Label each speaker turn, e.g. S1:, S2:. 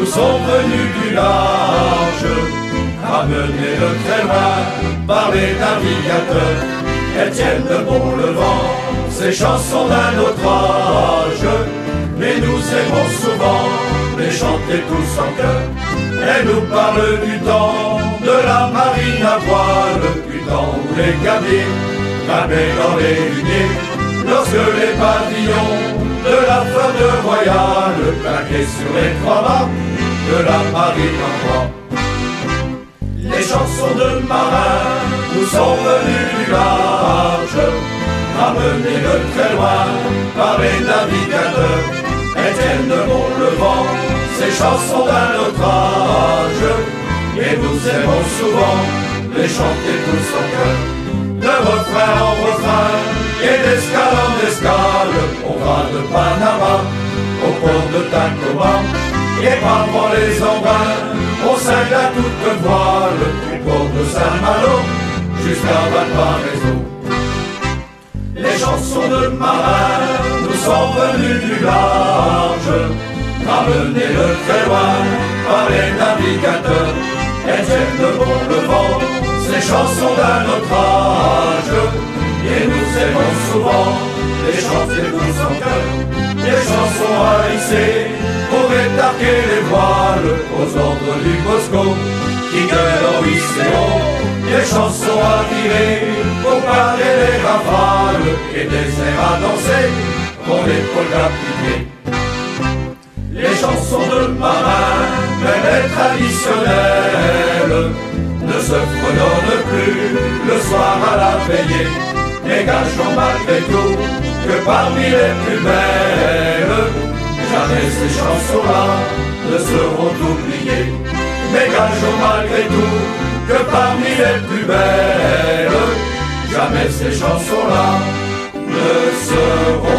S1: sont venus du large, ramenés de très loin par les navigateurs. Elles tiennent de bon le vent, ces chansons d'un autre âge, mais nous aimons souvent les chanter tous en chœur. Elles nous parlent du temps de la marine à voile, du temps où les cabines grimpaient dans les huniers, lorsque les pavillons de la flotte royale claquaient sur les trois mâts de la marine en bois. Les chansons de marins nous sont venues du large, ramenées de très loin par les navigateurs. Elles tiennent de bon le vent, ces chansons d'un autre âge, et nous aimons souvent les chanter tous en chœur. De refrain en refrain et d'escale en escale, on va de Panama au port de Tacoma, et parfois les embruns, on saigne à toute voile du port de Saint-Malo jusqu'à Valparaiso. Les chansons de marins nous sont venues du large, ramenées de très loin par les navigateurs. Elles tiennent de bon le vent, ces chansons d'un autre âge, et nous aimons souvent les chanter tous en chœur. Des chansons à hisser pour étarquer les voiles aux ordres du Bosco qui gueule en Océan. Des chansons à tirer pour parer les rafales et des airs à danser pour les polkas piqués. Les chansons de marins, même les traditionnelles, ne se fredonnent plus le soir à la veillée. Mais gageons malgré tout que parmi les plus belles, jamais ces chansons-là ne seront oubliées. Mais gageons malgré tout que parmi les plus belles, jamais ces chansons-là ne seront